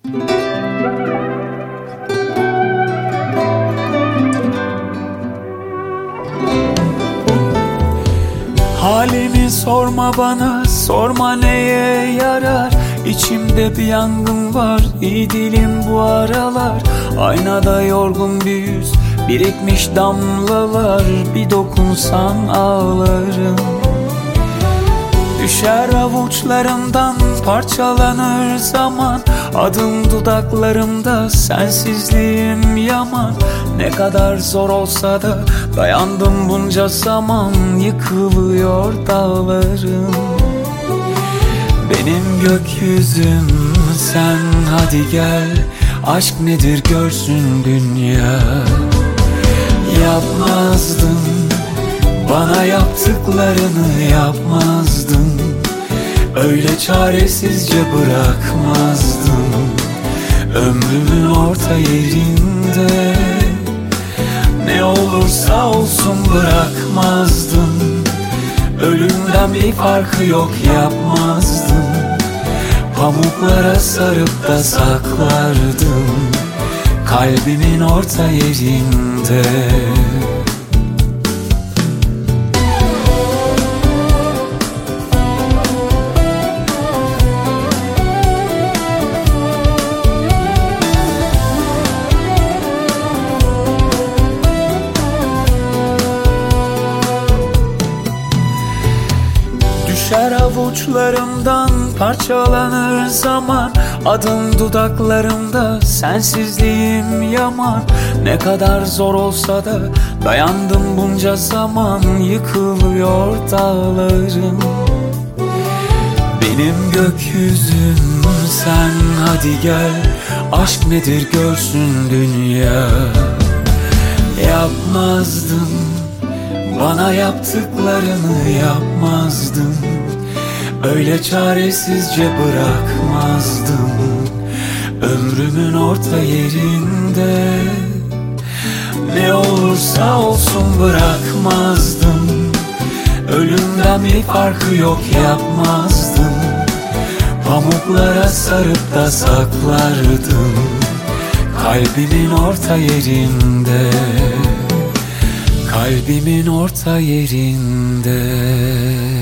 Halimi sorma bana, sorma neye yarar. İçimde bir yangın var, iyi değilim bu aralar. Aynada yorgun bir yüz, birikmiş damlalar. Bir dokunsan ağlarım. Düşer avuçlarımdan, parçalanır zaman. Adım dudaklarımda, sensizliğim yaman. Ne kadar zor olsa da dayandım bunca zaman. Yıkılıyor dağlarım. Benim gökyüzüm sen, hadi gel. Aşk nedir görsün dünya. Yapmazdın, bana yaptıklarını yapmazdın. Öyle çaresizce bırakmazdın. Ömrümün orta yerinde ne olursa olsun bırakmazdın. Ölümden bir farkı yok yapmazdın. Pamuklara sarıp da saklardım kalbimin orta yerinde. Düşer avuçlarımdan, parçalanır zaman. Adım dudaklarımda, sensizliğim yaman. Ne kadar zor olsa da dayandım bunca zaman. Yıkılıyor dağlarım. Benim gökyüzüm sen, hadi gel. Aşk nedir görsün dünya. Yapmazdın, bana yaptıklarını yapmazdın. Öyle çaresizce bırakmazdın. Ömrümün orta yerinde ne olursa olsun bırakmazdın. Ölümden bir farkı yok yapmazdın. Pamuklara sarıp da saklardım kalbimin orta yerinde. Kalbimin orta yerinde.